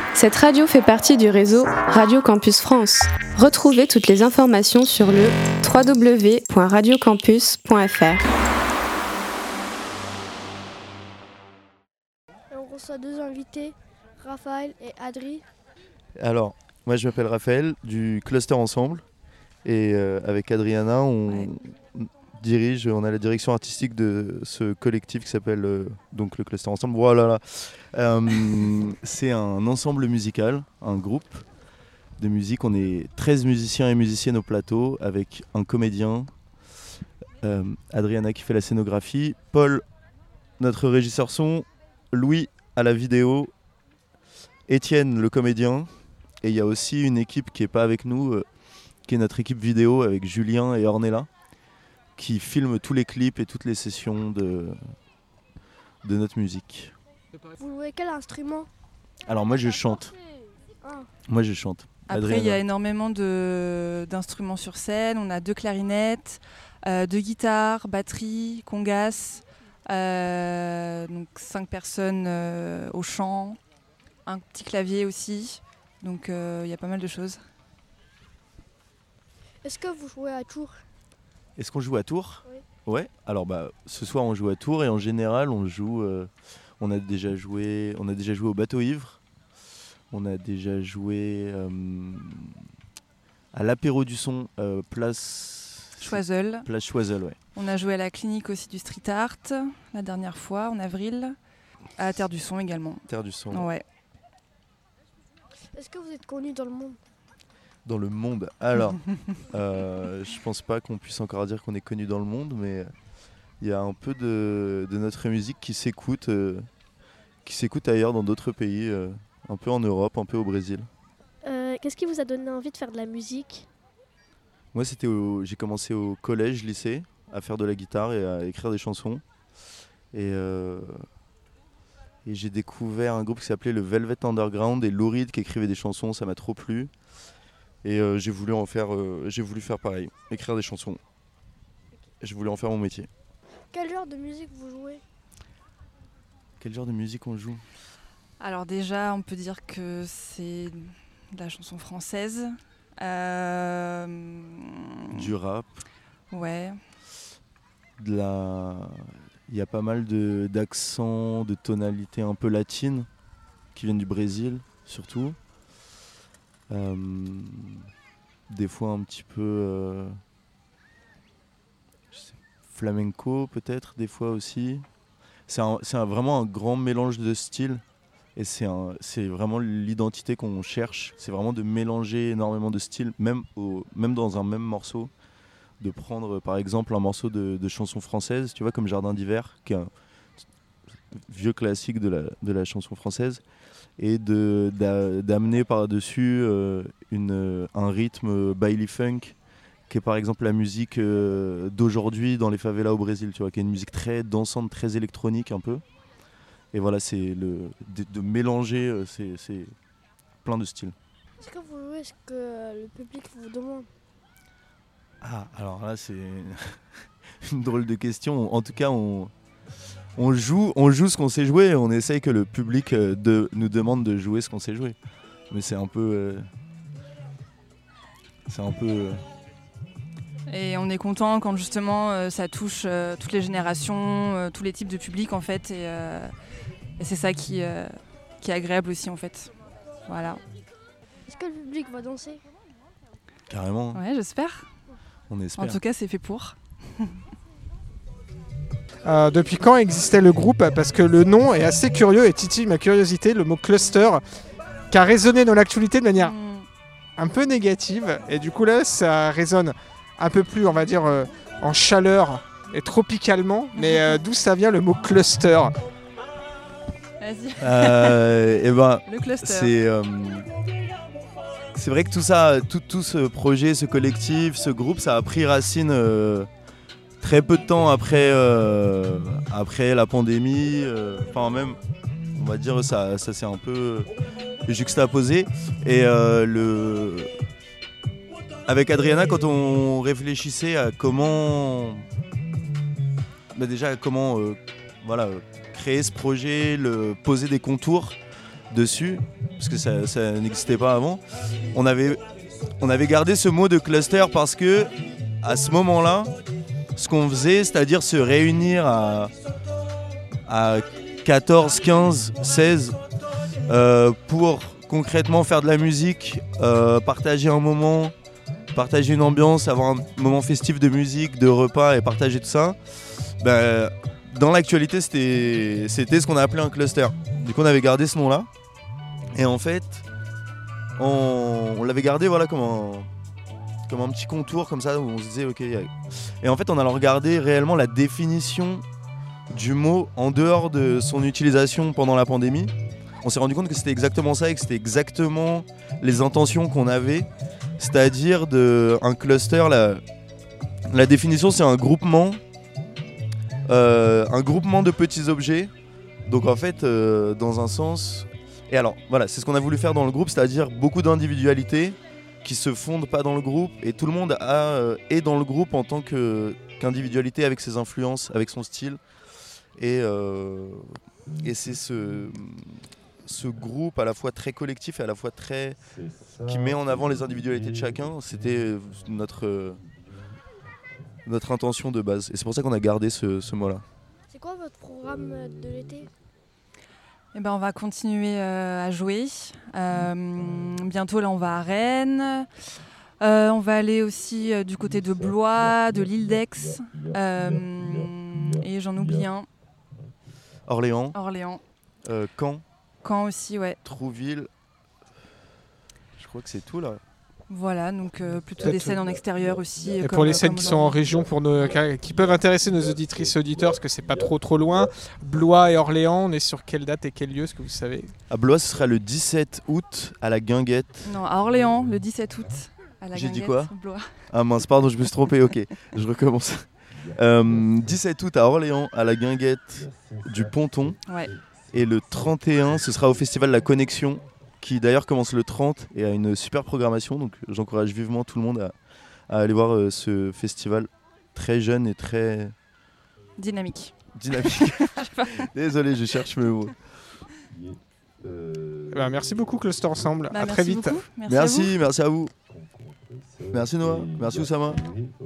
Cette radio fait partie du réseau Radio Campus France. Retrouvez toutes les informations sur le www.radiocampus.fr. On reçoit deux invités, Raphaël et Adri. Alors, moi je m'appelle Raphaël du Cluster Ensemble et avec Adriana on a la direction artistique de ce collectif qui s'appelle donc le Cluster Ensemble. Voilà, c'est un ensemble musical, un groupe de musique. On est 13 musiciens et musiciennes au plateau avec un comédien, Adriana qui fait la scénographie, Paul notre régisseur son, Louis à la vidéo, Étienne le comédien, et il y a aussi une équipe qui n'est pas avec nous, qui est notre équipe vidéo avec Julien et Ornella, qui filment tous les clips et toutes les sessions de notre musique. Vous jouez quel instrument ? Alors moi je chante. Moi je chante. Après il y a énormément d'instruments sur scène, on a 2 clarinettes, 2 guitares, batterie, congas, donc 5 personnes au chant, un petit clavier aussi, donc il y a pas mal de choses. Est-ce que vous jouez à Tours ? Est-ce qu'on joue à Tours ? Oui. Ouais. Alors ce soir on joue à Tours et en général on joue. On a déjà joué au Bateau Ivre. On a déjà joué à l'apéro du son, place Choiseul. Place Choiseul, ouais. On a joué à la clinique aussi du street art la dernière fois en avril. À la Terre du Son également. Terre du Son. Ouais. Est-ce que vous êtes connus dans le monde ? Dans le monde. Alors, je pense pas qu'on puisse encore dire qu'on est connu dans le monde, mais il y a un peu de notre musique qui s'écoute ailleurs dans d'autres pays, un peu en Europe, un peu au Brésil. Qu'est-ce qui vous a donné envie de faire de la musique ? Moi, j'ai commencé au collège, lycée, à faire de la guitare et à écrire des chansons. Et j'ai découvert un groupe qui s'appelait le Velvet Underground et Lou Reed qui écrivait des chansons, ça m'a trop plu. Et j'ai voulu faire pareil, écrire des chansons. J'ai voulu en faire mon métier. Quel genre de musique vous jouez ? Quel genre de musique on joue ? Alors déjà, on peut dire que c'est de la chanson française. Du rap. Ouais. Il y a pas mal d'accents, de tonalités un peu latines qui viennent du Brésil, surtout. Des fois un petit peu flamenco peut-être, des fois aussi. C'est vraiment un grand mélange de styles et c'est vraiment l'identité qu'on cherche. C'est vraiment de mélanger énormément de styles, même dans un même morceau. De prendre par exemple un morceau de chanson française, tu vois, comme Jardin d'hiver, qui est un vieux classique de la chanson française, et d'amener par-dessus un rythme baile funk, qui est par exemple la musique d'aujourd'hui dans les favelas au Brésil, tu vois, qui est une musique très dansante, très électronique un peu. Et voilà, c'est de mélanger c'est plein de styles. Est-ce que vous jouez ce que le public vous demande ? Ah, alors là, c'est une drôle de question. En tout cas, on joue ce qu'on sait jouer. On essaye que le public nous demande de jouer ce qu'on sait jouer. Mais c'est un peu... Et on est content quand justement ça touche toutes les générations, tous les types de publics en fait. Et c'est ça qui est agréable aussi en fait. Voilà. Est-ce que le public va danser ? Carrément. Ouais, j'espère. On espère. En tout cas, c'est fait pour. Depuis quand existait le groupe ? Parce que le nom est assez curieux et titille ma curiosité, le mot cluster, qui a résonné dans l'actualité de manière un peu négative. Et du coup là, ça résonne un peu plus, on va dire, en chaleur et tropicalement. Mais d'où ça vient le mot cluster ? Vas-y. Le cluster. C'est vrai que tout ça, tout ce projet, ce collectif, ce groupe, ça a pris racine très peu de temps après la pandémie. Enfin même, on va dire, ça s'est un peu juxtaposé. Et avec Adriana, quand on réfléchissait à comment créer ce projet, poser des contours, dessus, parce que ça n'existait pas avant. On avait gardé ce mot de cluster parce que à ce moment-là, ce qu'on faisait, c'est-à-dire se réunir à 14, 15, 16 pour concrètement faire de la musique, partager un moment, partager une ambiance, avoir un moment festif de musique, de repas et partager tout ça. Dans l'actualité, c'était ce qu'on a appelé un cluster. Du coup, on avait gardé ce nom-là. Et en fait, on l'avait gardé voilà, comme un petit contour comme ça où on se disait ok. Et en fait, on a regardé réellement la définition du mot en dehors de son utilisation pendant la pandémie. On s'est rendu compte que c'était exactement ça et que c'était exactement les intentions qu'on avait. C'est-à-dire un cluster, la définition c'est un groupement de petits objets. Donc en fait, dans un sens... Et alors voilà, c'est ce qu'on a voulu faire dans le groupe, c'est-à-dire beaucoup d'individualités qui se fondent pas dans le groupe et tout le monde est dans le groupe en tant qu'individualité avec ses influences, avec son style. Et c'est ce groupe à la fois très collectif et à la fois qui met en avant les individualités de chacun. C'était notre intention de base. Et c'est pour ça qu'on a gardé ce mot-là. C'est quoi votre programme de l'été ? On va continuer à jouer. Bientôt, là, on va à Rennes. On va aller aussi du côté de Blois, de l'île d'Aix. Et j'en oublie un. Orléans. Caen. Caen aussi, ouais. Trouville. Je crois que c'est tout, là. Voilà, donc plutôt des scènes en extérieur aussi. Et pour les scènes qui sont en région, qui peuvent intéresser nos auditrices et auditeurs, parce que c'est pas trop loin, Blois et Orléans, on est sur quelle date et quel lieu, est-ce que vous savez ? À Blois, ce sera le 17 août à la Guinguette. Non, à Orléans, le 17 août à la Guinguette. J'ai dit quoi ? Blois. Ah mince, pardon, je me suis trompé, ok, je recommence. 17 août à Orléans, à la Guinguette du Ponton. Ouais. Et le 31, ce sera au festival La Connexion, qui d'ailleurs commence le 30 et a une super programmation. Donc j'encourage vivement tout le monde à aller voir ce festival très jeune et très... Dynamique. Désolé, je cherche mes mots. Merci beaucoup Cluster Ensemble, à très merci vite. Beaucoup. Merci à vous. Merci Noah, merci Oussama.